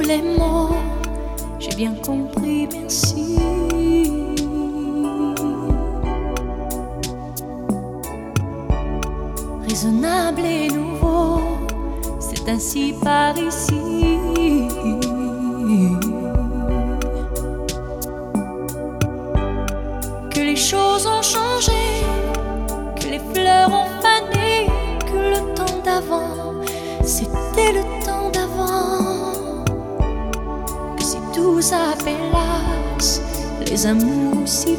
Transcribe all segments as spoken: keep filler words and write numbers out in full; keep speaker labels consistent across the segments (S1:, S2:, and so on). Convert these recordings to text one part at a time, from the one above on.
S1: les mots, j'ai bien compris, merci. Raisonnable et nouveau, c'est ainsi par ici. Que les choses ont changé, que les fleurs ont fané, que le temps d'avant, c'était le temps d'avant. Que si tout s'appelasse, les amours s'y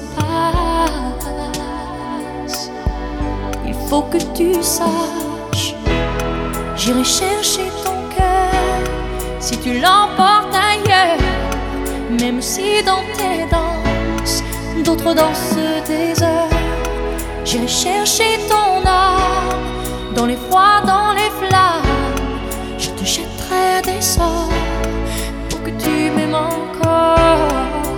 S1: passent. Il faut que tu saches, j'irai chercher ton cœur si tu l'emportes ailleurs. Même si dans tes danses, d'autres dansent des heures. J'irai chercher ton âme, dans les froids, dans les flammes. Je te jetterai des sorts pour que tu m'aimes encore.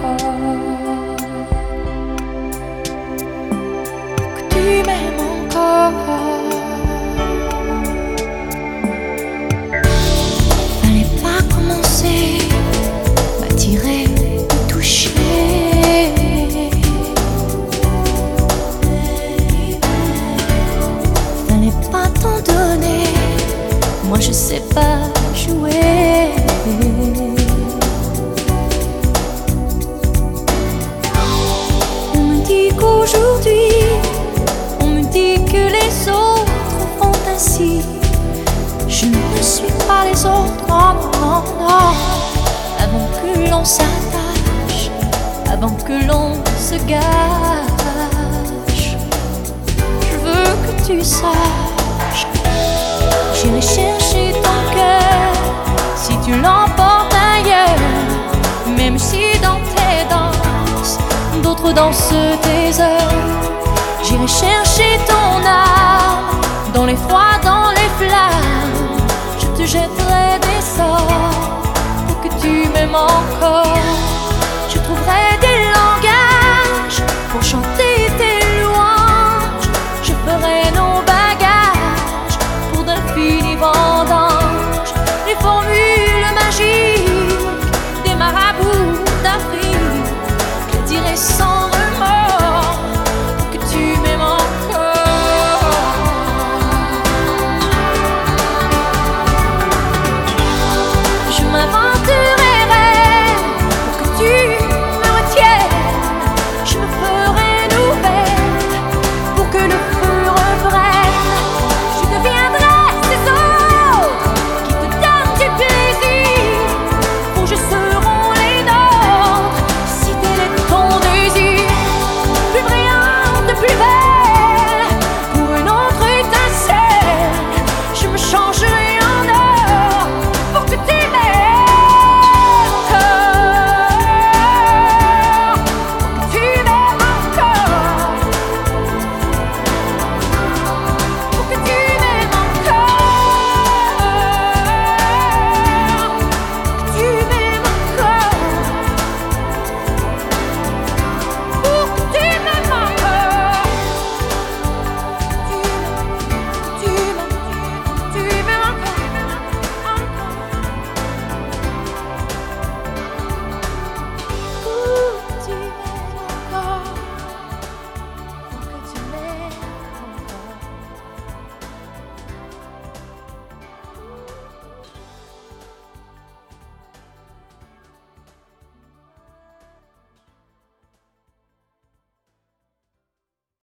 S1: Pour que tu m'aimes encore. Fallait pas commencer, m'attirer, me toucher. Fallait pas t'en donner, moi je sais pas jouer. On me dit qu'aujourd'hui, on me dit que les autres font ainsi. Je ne suis pas les autres, non, non, non. Avant que l'on s'attache, avant que l'on se gâche, je veux que tu saches, j'irai chercher ton cœur si tu l'emportes ailleurs. Même si dans tes danses, d'autres dansent tes heures. J'irai chercher